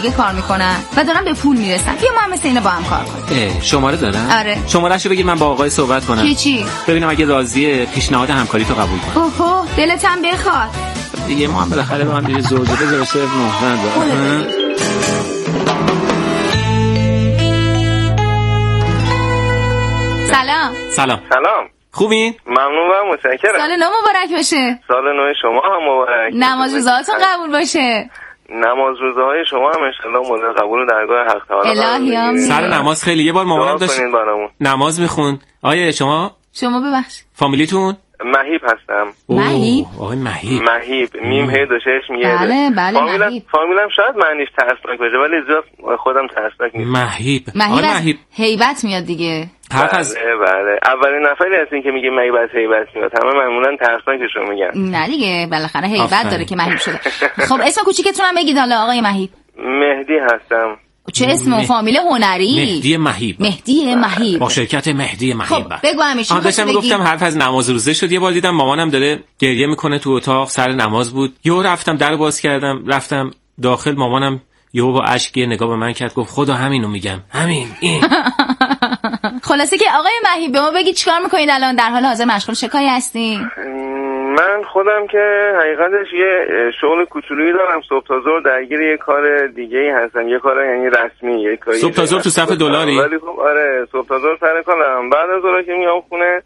دیگه کار میکنن و دارن به پول میرسن. بیا ما هم مثل اینا با هم کار کنیم. شماره دارن؟ آره. شمارهشو بگیر من با آقای صحبت کنم. چی؟ ببینم اگه راضیه پیشنهاد همکاری تو قبول کنه. اوه دلت هم بخواد. دیگه ما هم بالاخره با هم دیگه زوجه بذاره صرف مهرن دارم. سلام. خوبین؟ ممنون و متشکرم. سال نو مبارک باشه. سال نو شما هم مبارک. نماز روزهاتون قبول باشه. نماز روزهای شما هم انشالله مورد قبول درگاه حق تعالی. الهی آمین. سر نماز خیلی یه بار مامانم داشت نماز میخوند. آیه شما ببخش. فامیلیتون؟ مهیب هستم. مهیب؟ آقای مهیب. میم هی دو شش میگه. بله مهیب. فامیلم شاید معنیش ترسناک باشه ولی زیاد خودم ترسناک نیست. مهیب هیبت میاد دیگه. بله. اولین نفری هستین که میگه هیبت میاد. همه معمولا ترسناکشو میگن. نه دیگه بالاخره هیبت داره که مهیب شده. خب اسم کوچیکتون هم بگید حالا آقای مهیب. مهدی هستم. چه اسم فامیل هنری؟ مهدی مهیب با شرکت مهدی مهیب. خب بگو همیشه داشتم میگفتم حرف از نماز روزه شد. یه بار دیدم مامانم داره گریه میکنه تو اتاق، سر نماز بود. یهو رفتم در باز کردم، رفتم داخل، مامانم یهو با اشک نگاه به من کرد، گفت خدا همینو میگم، همین این. خلاصه که آقای مهیب به ما بگید چیکار میکنید الان؟ در حال حاضر مشغول چه کاری هستین؟ من خودم که حقیقتش یه شغل کوچولویی دارم، صبح تا ظهر درگیر یه کار دیگه‌ای هستم، یه کار یعنی رسمی، یه کاری صبح تا ظهر تو صف دلاری. ولی خب آره صبح تا ظهر سر کارم. بعد از ظهر که میام خونه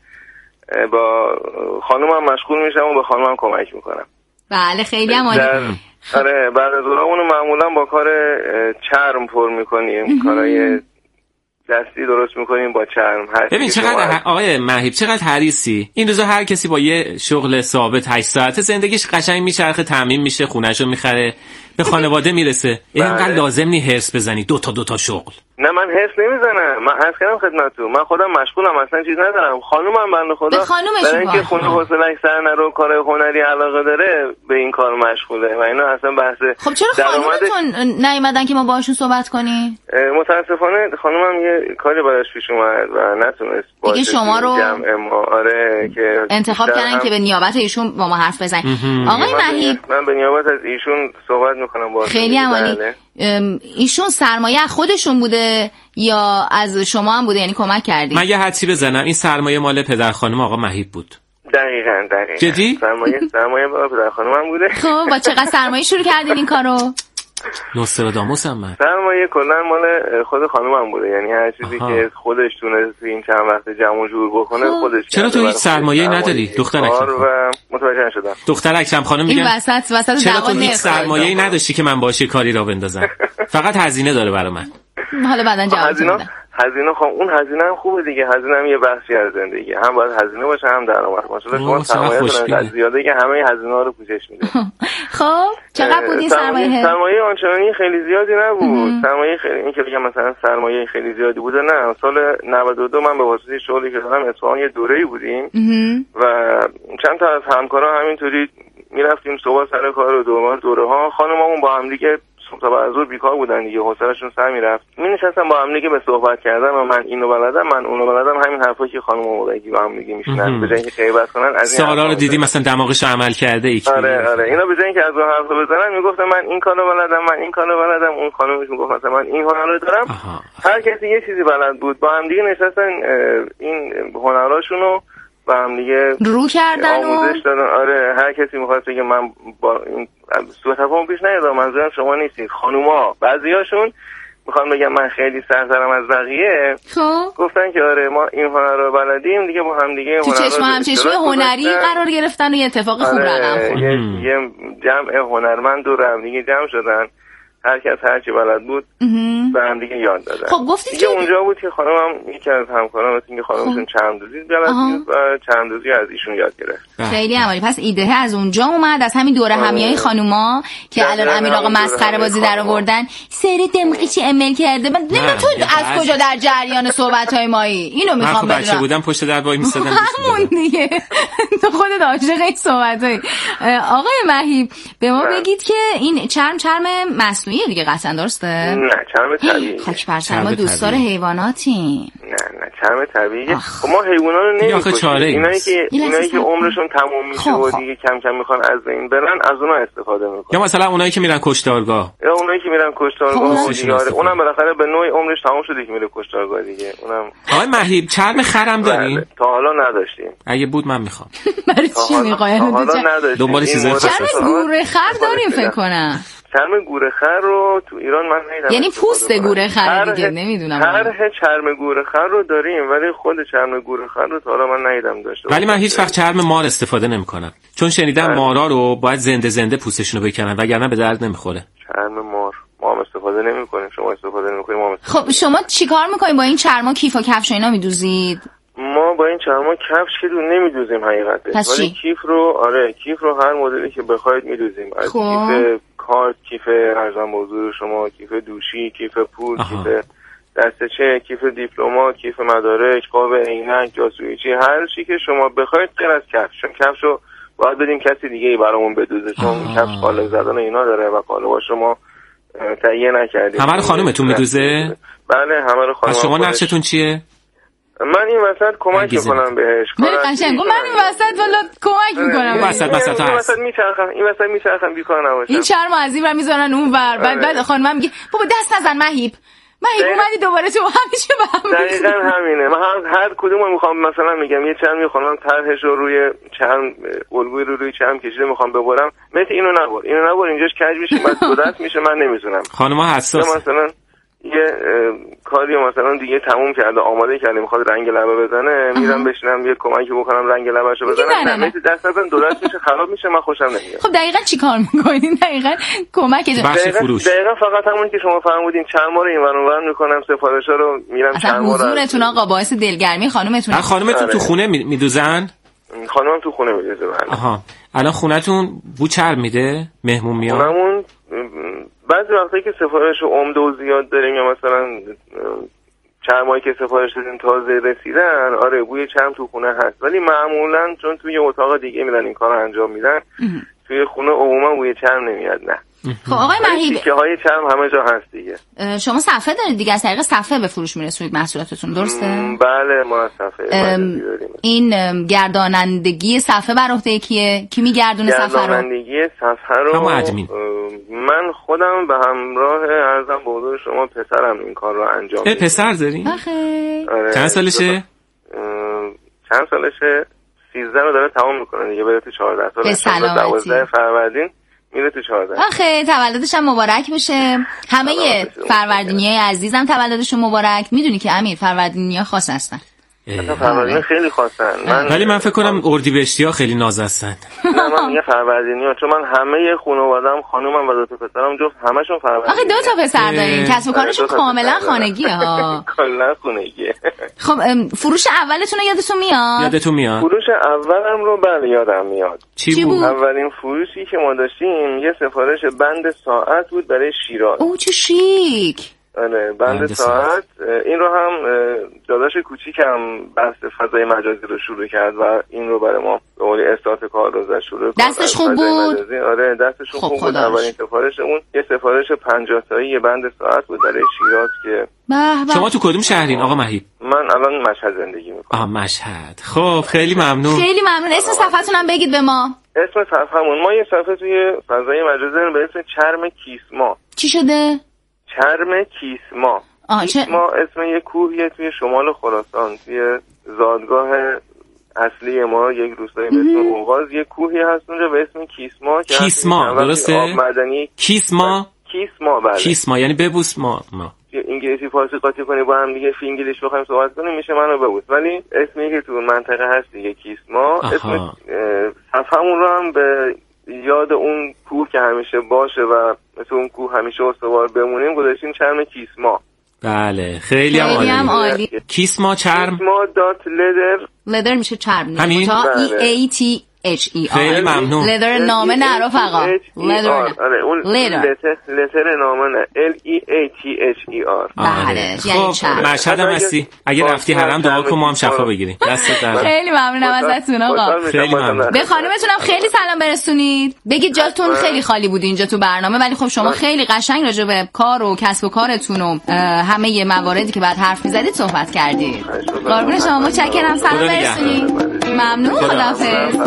با خانومم مشغول میشم و به خانومم کمک میکنم. بله خیلی هم عالی. آره بعد از ظهرمون معمولا با کار چرم پر میکنیم، کارهای دستی درست میکنیم با چرم. ببین چقدر آقای مهیب چقدر حریصی. این روزا هر کسی با یه شغل ثابت 8 ساعته زندگیش قشنگ میچرخه، تامین میشه، خونه‌شو میخره، به خانواده میرسه. اینقدر لازم نی هرس بزنی دو تا شغل. نه من هرس نمیزنم، من عرض کردم خدمتتون، من خودم مشغولم، اصلا چیز ندارم. خانومم بنده خدا برای اینکه خونه حوصله‌اش سر نره، کار هنری علاقه داره، به این کار مشغوله و اینا اصلا بحثه. خب چرا خانومتون نیومدن که ما باهاشون صحبت کنیم؟ متاسفانه خانومم یه کاری براش پیش اومد و نتونست دیگه شما رو آره که انتخاب کردن که به نیابت ایشون با ما حرف بزنید. آقای مهیب من به نیابت از ایشون صحبت میکنم با خیلی عالی. ایشون سرمایه خودشون بوده یا از شما هم بوده، یعنی کمک کردید؟ من یه حدسی بزنم، این سرمایه مال پدر خانم آقا مهیب بود. دقیقاً. جدی؟ سرمایه مال پدر خانمم بوده. خب با چقدر سرمایه شروع کردین این کارو؟ نوستراداموس هم من. سرمایه کلا مال خود خانومم بوده، یعنی هر چیزی که خودش تونست این چند وقت جمع و جور بکنه خودش. چرا تو هیچ سرمایه‌ای نداری دختر اکرم؟ و متوجه نشدم. دختر اکرم خانم میگن این وسط چرا تو هیچ سرمایه‌ای نداشتی که من باشه کاری را بندازم؟ فقط هزینه داره برای من. حالا بعداً جواب میدم. هزینه خب اون هزینه هم خوبه دیگه، هزینه هم یه بخشی از زندگی، هم باید هزینه باشه هم درآمد. مثلا شما سرمایه‌تون زیاده که همه هزینه‌ها رو پوشش میده. خب چقدر بود این سرمایه؟ سرمایه آنچنانی خیلی زیادی نبود. سرمایه خیلی این که بگم مثلا سرمایه خیلی زیادی بوده نه. سال 92 من به واسطه شغلی که دارم اصفهان یه دوره‌ای بودیم و چند تا از همکارا همینطوری میرفتیم صبح سر کار و دوره‌ها، خانمامون با هم دیگه تا بعد از ظهر بیکار بودن دیگه، حوصله‌شون سر میرفت. می‌نشستم با هم دیگه به صحبت کردن و من اینو بلدم من اونو بلدم، همین حرفایی که خانم موقعی با هم دیگه میشینن به جای اینکه غیبت کنن از این سوالا رو دیدی مثلا دماغش عمل کرده ایچ. آره اینا به جای اینکه از اون حرفا بزنن میگفتن من این کارو بلدم، من این کارو بلدم، اون خانمش میگفت مثلا من این هنر رو دارم. هر کسی یه چیزی بلد بود، با هم دیگه نشستن این هنراشونو با هم دیگه رو کردن و آموزش دادن. آره هر کسی می‌خواد بگه من با این سوء تفاهم پیش نیاد، منظورم شما نیستید، خانوما بعضیاشون میخوان بگم من خیلی سرترم از بقیه. گفتن که آره ما این هنر رو بلدیم دیگه، با هم دیگه تو چشم همچشمی هنری قرار گرفتن و یه اتفاق خوب رقم خورد. یه جمع هنرمند دور هم دیگه جمع شدن، هر کس هر چی بلد بود به هم دیگه یاد دادن. خب گفتید که اونجا بود که خانمم یکی از همکارام مثل اینکه خانمشون چند دوزی بلد بود و چند دوزی از ایشون یاد گرفت. خیلی عالی. پس ایده از اونجا اومد، از همین دوره همیای خانوما که الان امیر آقا مسخره بازی در آوردن. سری دمقی چی ایمیل کرده. من نمیدونم تو از کجا در جریان صحبت‌های مایی. اینو میخوام بدونم. من بچه بودم پشت در وای می‌سادم. همون دیگه. تو خودت عاشق این صحبت‌های. آقای مهیب به ما بگید که این چرم مصنوعیه دیگه قطعا، درسته؟ نه چرم طبیعی. خاک بر سر ما دوستدار حیواناتیم. نه چرم طبیعی. خب ما حیونا رو نمی‌کشیم. اینایی که عمرشون تموم میشه و دیگه کم کم میخوان از بین برن، از اونها استفاده میکنن. یا مثلا اونایی که میرن کشتارگاه. یا اونایی که میرن کشتارگاه دیگه، اونم بالاخره به نوعی عمرش تموم شده که میره کشتارگاه دیگه. اونم آقای مهیب چرم خرم دارین؟ تا حالا نداشتیم. اگه بود من میخوام. برای چی میخواین؟ دنبال چیزای خاصه. چرم گوره خر داریم فکر کنم. چرم گوره خر رو تو ایران من ندیدم. یعنی پوست گوره خر دیگه، نمیدونم. طرح چرم گوره خر رو داریم ولی خود چرم گوره خر رو تا حالا من ندیدم داشته. ولی من هیچ وقت چرم مار استفاده نمی‌کنم، چون شنیدم مارا رو باید زنده پوستشون رو بکنن وگرنه به درد نمیخوره. چرم مار ما هم استفاده نمی‌کنیم، شما استفاده نمی‌کنید، ما خب شما چیکار می‌کنید با این چرما؟ کیف و کفش و اینا میدوزید؟ ما با این چرما کفش که نمیدوزیم حقیقتش، ولی کیف رو هر مدلی که بخواید میدوزیم. از کیف کارت، کیف ارزان به حضور شما، کیف دوشی، کیف پول، کیف دستچه، کیف دیپلمات، کیف مدارک، قاب عینک، جاسویچی، هر چی که شما بخواید غیر از کفش. چون کفش رو باید بدیم کسی دیگه ای برامون بدوزه، چون کفش قالب زدن اینا داره و قالب‌ها شما تهیه نکردید. همه رو خانومتون میدوزه؟ بله همه رو خانومم. از شما نقشتون چیه؟ من این وسط کمک میکنم بهش. من قشنگو من این وسط والا کمک میکنم. این وسط میچرخم بیکار نباشم. این چرمو از این ور میذارن اون ور، بعد خانمم میگه بابا دست نزن مهیب اومدی دوباره تو همیشه به هم. دقیقاً همینه. من هر کدومو میخوام مثلا میگم یه چرم میخوام طرحش رو روی چرم الگوی رو روی چرم کشیده میخوام ببرم، مثل اینو نبر اینجاش کج میشه بعد دو دست میشه، من نمیتونم. خانم‌ها حساس مثلا یه کاری مثلا دیگه تموم کرده آماده کرده میخواد رنگ لبه بزنه، میرم بشینم یه کمکی بکنم رنگ لبهشو بزنم، مثل دست نزن دو دست میشه خراب میشه، من خوشم نمیاد. خب دقیقاً چیکار میکنین؟ دقیقاً کمک دقیقاً فقط همون که شما فرمودین چرما رو اینور اونور میکنم، سفارشا رو میرم چرما رو. حضورتون آقا باعث دلگرمی خانومتون. خانومتون تو خونه میدوزن؟ خانومم تو خونه میدوزه. آها. الان خونتون بو چرم میده؟ مهمون میاد؟ خونمون بعضی وقتا که سفارش عمده و زیاد داریم یا مثلا چرمایی که سفارش دادیم تازه رسیدن، آره بوی چرم تو خونه هست، ولی معمولا چون توی اتاق دیگه میرن این کارو انجام میدن، توی خونه عموما بوی چرم نمیاد. نه خب آقای مهیب تیکه های چرم همه جا هست دیگه. شما صفحه دارید دیگه، از طریق صفحه به فروش میرسونید محصولاتتون، درسته؟ بله ما صفحه داریم. این گردانندگی صفحه بر عهده کیه؟ کی میگردونه صفحه رو؟ گردانندگی صفحه رو من خودم به همراه عرضم به حضور شما پسرم این کار رو انجام میدم. پسر دارین؟ آخه چند سالشه؟ 13 رو داره تمام میکنه دیگه، بره تو 14 سال. 12 فروردین میره تو 14. آخه تولدش هم مبارک بشه. همه فروردینیای عزیزم تولدشون مبارک. میدونی که امیر فروردینیا خاص هستن. فروردین خیلی خواستن. ولی من فکر کنم اردیبهشتی‌ها خیلی ناز هستن. نه من میگم فروردینیا، چون من همه خانواده‌ام، خانومم و دو تا پسرم جفت همشون فروردین. آخه دو تا پسر دارین، کسب و کارشون کاملا خانگیه ها. کاملا خانگیه. خب فروش اولتون یادتون میاد؟ فروش اولم رو بله یادم میاد. چی بود؟ اولین فروشی که ما داشتیم یه سفارش بند ساعت بود برای شیراز. اوه چه شیک. آره بند ساعت. این رو هم داداش کوچیکم بحث فضای مجازی رو شروع کرد و این رو برای ما به قول استارت کار رو شروع کرد. دستش خوب بود؟ آره دستش خوب بود. اولین سفارشمون یه سفارش 50 تایی یه بند ساعت بود برای شیراز که شما تو کدوم شهرین آقا مهیب؟ من الان مشهد زندگی میکنم. مشهد. خب خیلی ممنون. خیلی ممنون. اسم صفحتون هم بگید به ما. اسم صفحمون ما یه صفحه توی فضای مجازی داریم به اسم چرم کیسما. چی شده؟ چرم کیسما. کیسما اسم یه کوهیه توی شمال خراسان، توی زادگاه اصلی ما یک روستایی به اسم اوغاز یه کوهی هست اونجا به اسم کیسما. کیسما درسته؟ آب معدنی. کیسما بله. کیسما یعنی ببوس ما. انگلیسی فارسی قاطی کنی با هم دیگه، انگلیسی بخوایم صحبت کنیم میشه منو ببوس، ولی اسمی که تو منطقه هست دیگه کیسما. اسم صفحمون رو هم به یاد اون کوه که همیشه باشه و مثل اون کوه همیشه استوار بمونیم گذاشتیم چرم کیسما. بله خیلی هم عالی. کیسما چرم. کیسما دات لدر. لدر میشه چرم. همین. EAT LETHER. خیلی ممنون. لدر نامه نه رفقا. لدر. آره اون لتر نامه نه LEATHER. بله یعنی چند. مشهد هم هستی اگه رفتی حرم دعا کن ما هم شفا بگیریم. دستت درد. خیلی ممنونم ازتون آقا. خیلی ممنون. به خانمتونم خیلی سلام برسونید. بگید جاتون خیلی خالی بود اینجا تو برنامه، ولی خب شما خیلی قشنگ راجع به کار و کسب و کارتون و همه مواردی که بعد حرف می‌زدید صحبت کردید. قربون شما، متشکرم. سلام برسونید. ممنون. خداحافظ.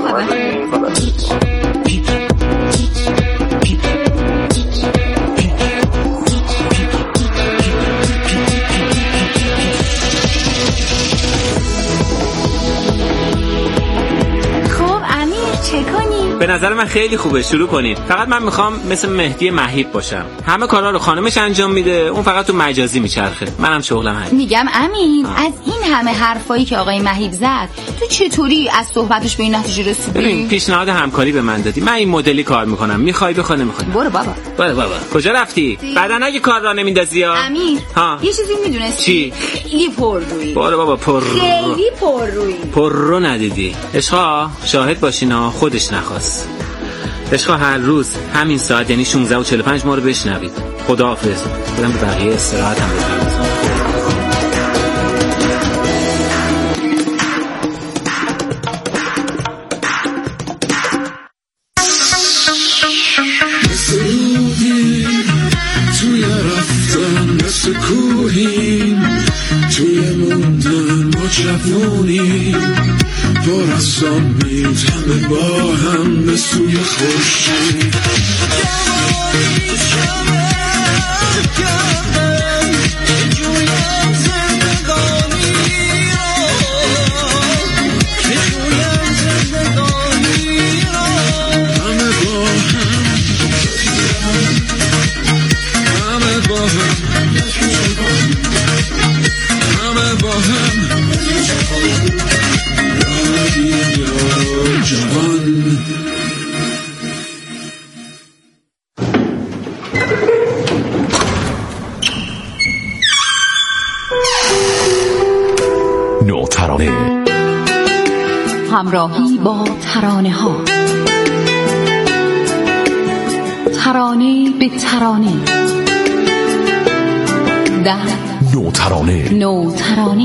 به نظر من خیلی خوبه، شروع کنید. فقط من میخوام مثل مهدی مهیب باشم، همه کارا رو خانمش انجام میده، اون فقط تو مجازی میچرخه. منم شغلم همین. میگم امین از این همه حرفایی که آقای مهیب زد تو چطوری از صحبتش به این نتیجه رسیدی؟ ببین پیشنهاد همکاری به من دادی، من این مدلی کار میکنم، میخوای بخواد نمیخوای برو بابا. کجا رفتی؟ بعدن اگه کار را نمیندازی یا امیر یه چیزی میدونستی؟ چی؟ خیلی پررویی. برو بابا خیلی پررویی. پررو ندیدی. عشقا شاهد باشینا، خودش نخواست. عشقا هر روز همین ساعت یعنی 16:45 ما رو بشنوید. خداحافظ. برم به بقیه استراحتم بدم. توی رفتن مثل کوهیم، توی موندن ما جوونیم، با رستان میتمه با هم به سوی خورشید. نوترانه، همراهی با ترانه ها، ترانه به ترانه، در نوترانه.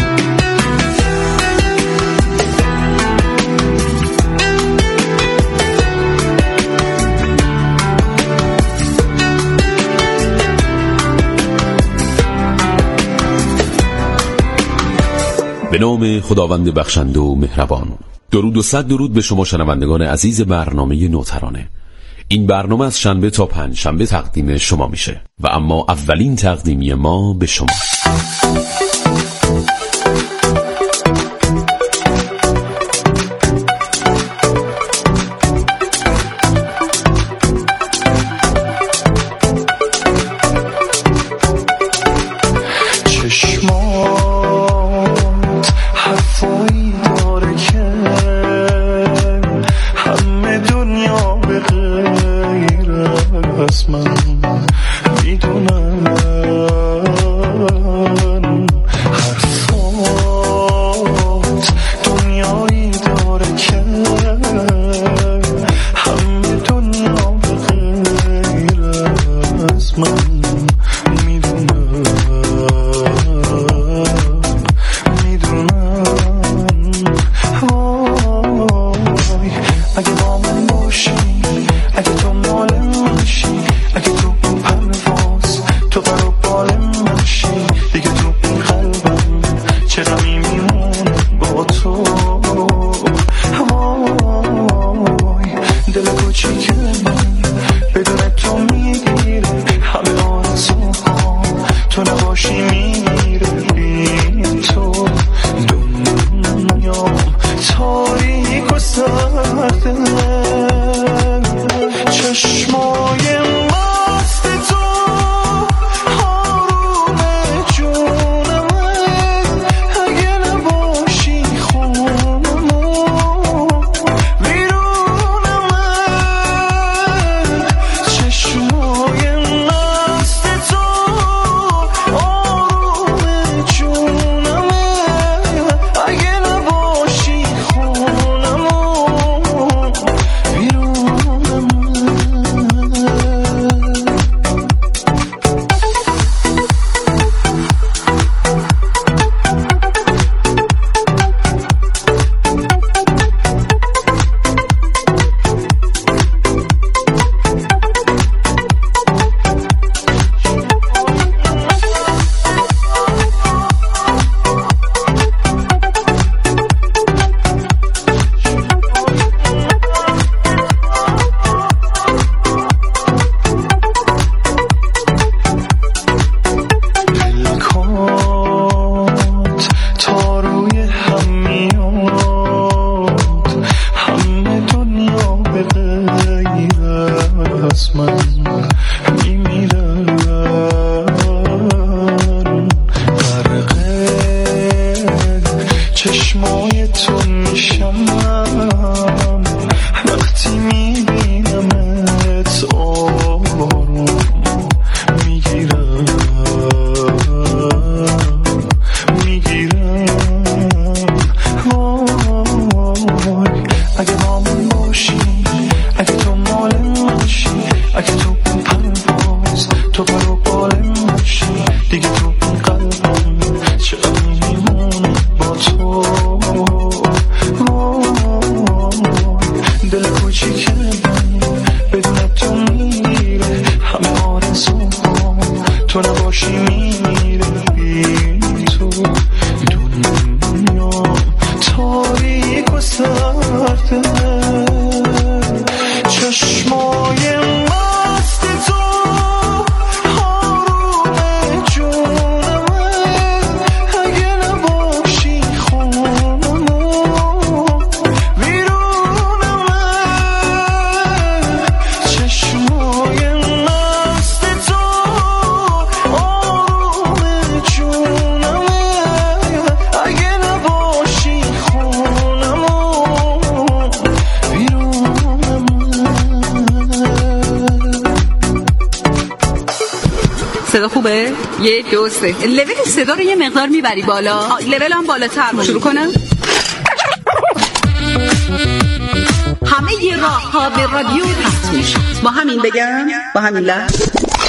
به نام خداوند بخشنده و مهربان. درود و صد درود به شما شنوندگان عزیز برنامه نوترانه. این برنامه از شنبه تا پنجشنبه تقدیم شما میشه و اما اولین تقدیمی ما به شما. دل کوچیک من بدون تو میگیره همه آرزو باشی میره بی تو دنیا تاریک و سرده چشمای مست تو آروم جونمه اگه نباشی خونمه بیرونمه چشمای مست تو آروم جونمه اگه نباشی خونمه صدا خوبه؟ 1 2 3 لول صدا رو یه مقدار میبری بالا. لول هم بالاتر. شروع کنم. همه ی راه ها به رادیو پخش میشه. با همین بگم، با همین لحظه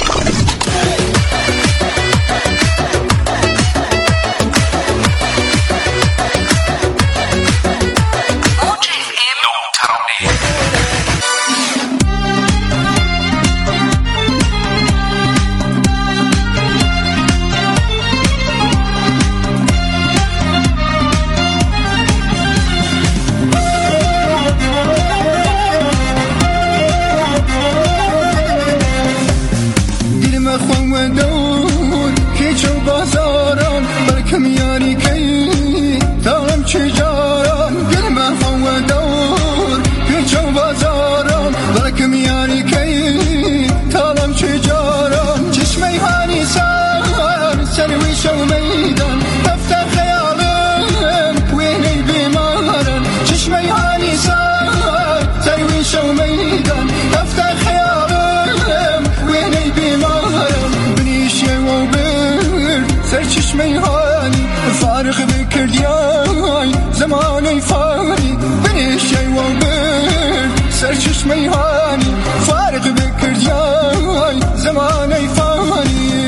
فارغ بکردیای زمانی فانی بنیشی و برد سرچشمی هانی فارغ بکردیای زمانی فانی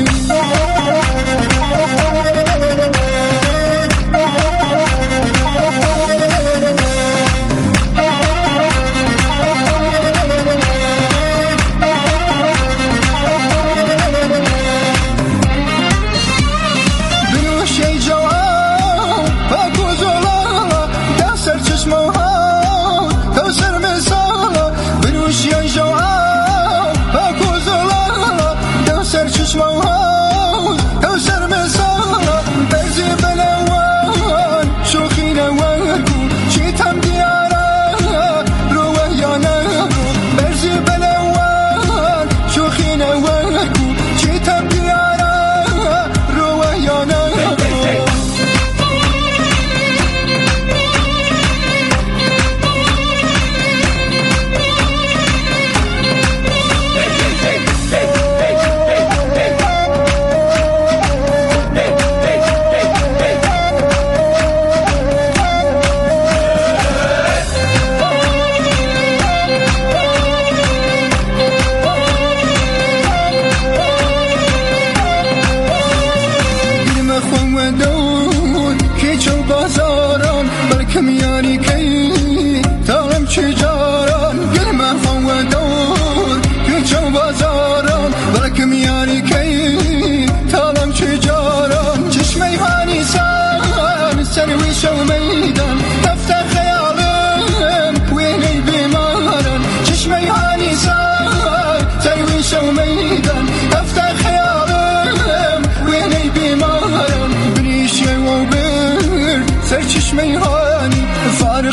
فارغ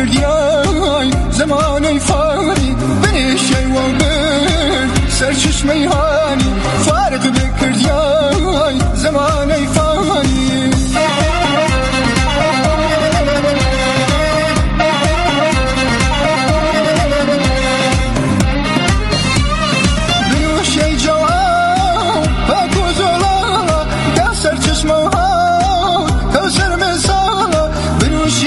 بکردیای زمانی فانی بنیشی و برد سرچشمی هانی فارغ بکردیای زمانی فانی بنوشی جوان پاکو زلالا ده سرچشمو ها کوسر مثالا بنوشی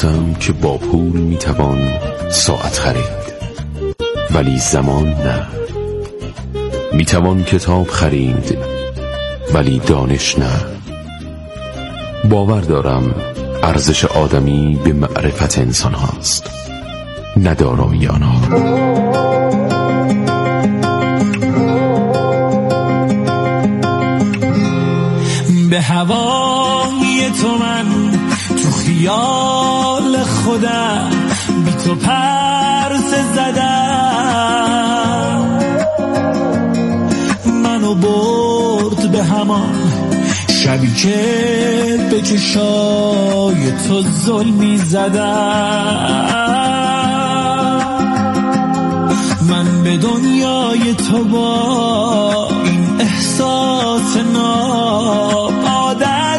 آموختم که با پول میتوان ساعت خرید، ولی زمان نه. میتوان کتاب خرید، ولی دانش نه. باور دارم ارزش آدمی به معرفت انسان هاست، نه دارایی آنها. به هوای تو من تو خیال خودم بی تو پرس زدم، منو برد به همان شبی که به چشای تو ظلمی زدم. من به دنیای تو با این احساس ناب عادت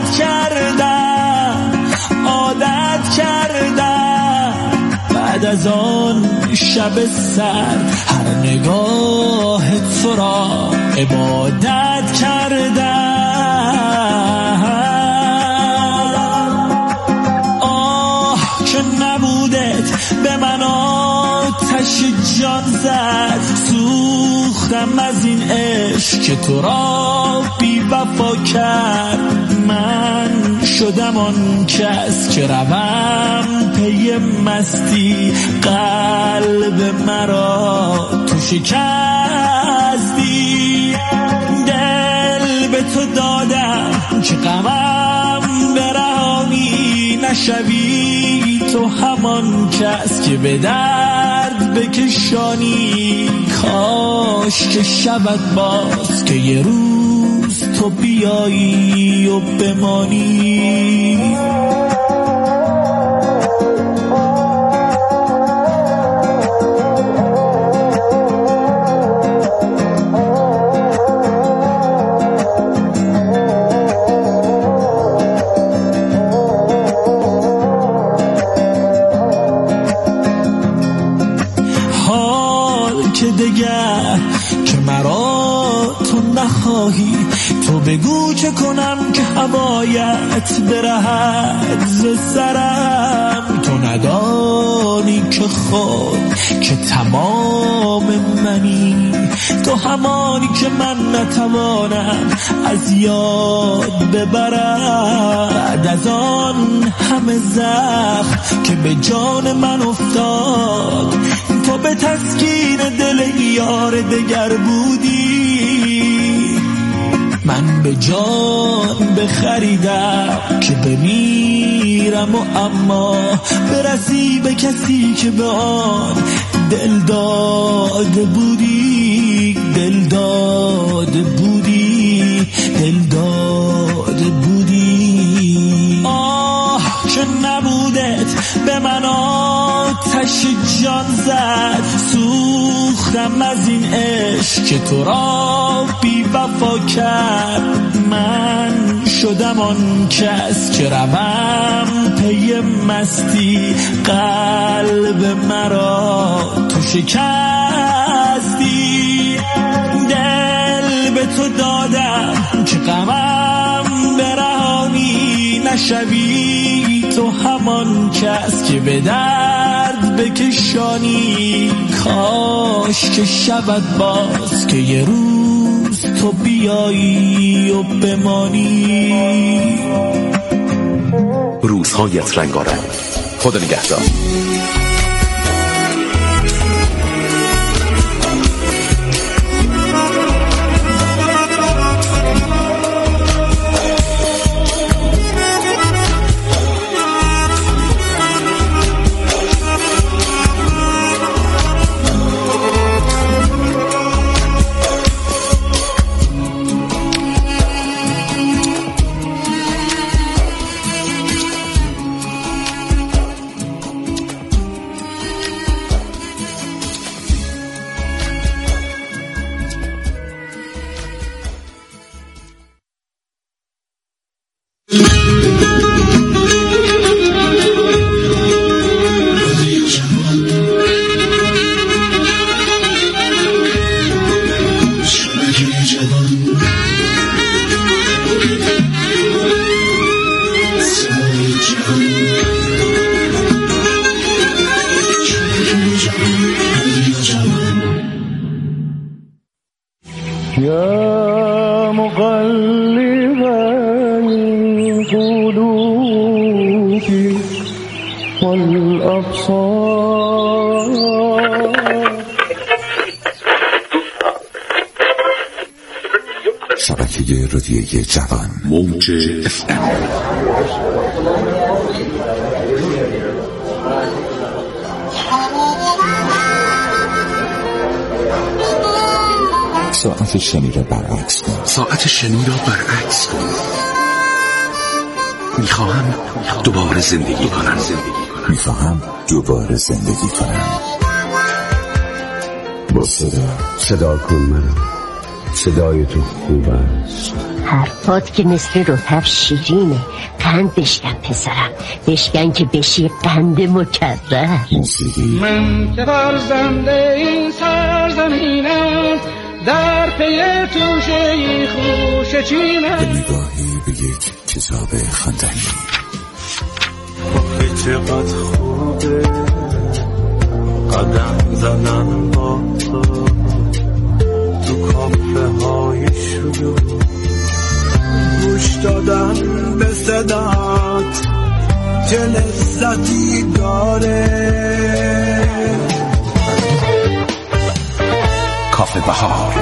کردم. بعد از آن شب سرد هر نگاه تو را عبادت کردم. نبودت به من آتش جان زد، سوختم از این عشق که تو را بی وفا کرد. من شدم آن کس که روم پی مستی، قلب مرا تو شکستی. دل به تو دادم که غمم برهانی، نشوی تو همان کس که به درد بکشانی. کاش که شود باز که یه روز تو بیایی و بمانی. که مرا تو نخواهی، تو بگو چه کنم که هوایت برهد ز سرم. تو ندانی که خود که تمام منی، تو همانی که من نتوانم از یاد ببرم. بعد از آن همه زخم که به جان من افتاد، تو به تسکین دل یار دگر بودی. من به جان بخریدم که بمیرم و اما برسی به کسی که به آن دل داده بودی. دل داده بودی، دل داده بودی. آه که نبودت به من آتش جان زد، سوختم از این عشق که تو را بی وفا کرد. من شدم آن کس که روم پی مستی، قلب مرا تو شکستی. دل به تو دادم که غمم برهانی، نشوی تو همان کس که به درد بکشانی. کاش که شود باز که یه روز تو بیایی و بمانی. روزهایت رنگارنگ. خدا نگهدار. یا مقلب القلوب والابصار. شبکه رادیویی جوان موج FM. ساعت شنی را برعکس کن. ساعت شنی را برعکس کن. میخواهم دوباره زندگی کنم. میخواهم دوباره زندگی کنم. با صدا کن منم. صدای تو خوب است. حرفات که مثل رطب شیرینه. قند بشکن پسرم، بشکن که بشی قند مکرر. موسیقی من که فرزنده این سرزمینم، در پی توشه خوش چینم. به نگاهی به یک کتاب خواندنی. چقدر خوبه قدم زدن با تو کافه های شروع، گوش دادن به صدات چه لذتی داره. کافه بهار.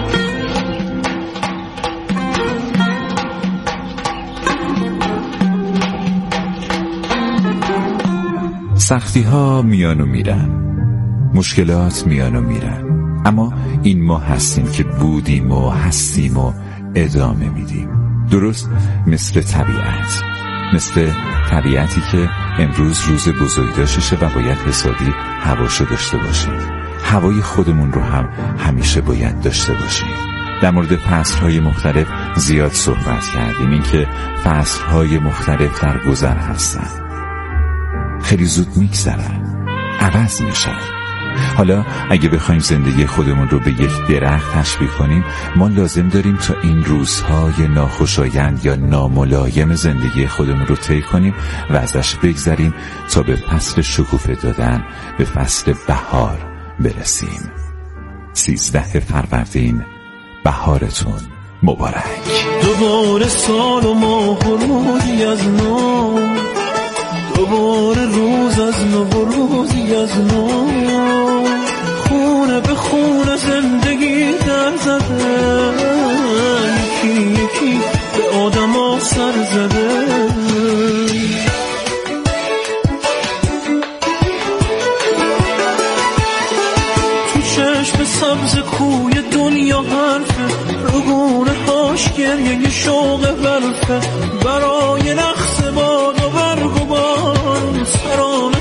سختی ها میان و میرن، مشکلات میان و میرن، اما این ما هستیم که بودیم و هستیم و ادامه میدیم. درست مثل طبیعت، مثل طبیعتی که امروز روز بزرگداشتشه و باید حسابی هواشو داشته باشیم. هوای خودمون رو هم همیشه باید داشته باشیم. در مورد فصلهای مختلف زیاد صحبت کردیم، این که فصلهای مختلف در گذر هستن، خیلی زود میگذرن، عوض میشن. حالا اگه بخوایم زندگی خودمون رو به یک درخت تشبیه کنیم، ما لازم داریم تا این روزهای ناخوشایند یا ناملایم زندگی خودمون رو طی کنیم و ازش بگذریم تا به فصل شکوفه دادن، به فصل بهار برسیم. 13 فروردین، بهارتون مبارک. دوباره سال و ماه و روزی از نو، دوباره روز از نو و روزی از نو، خونه به خونه زندگی در زده، یکی یکی به آدم ها سر زده. تو چشم سبز کوی دنیا حرفه، رگونه هاش گریه شوق حرفه، برای نقص باد و برگ و بار سرانه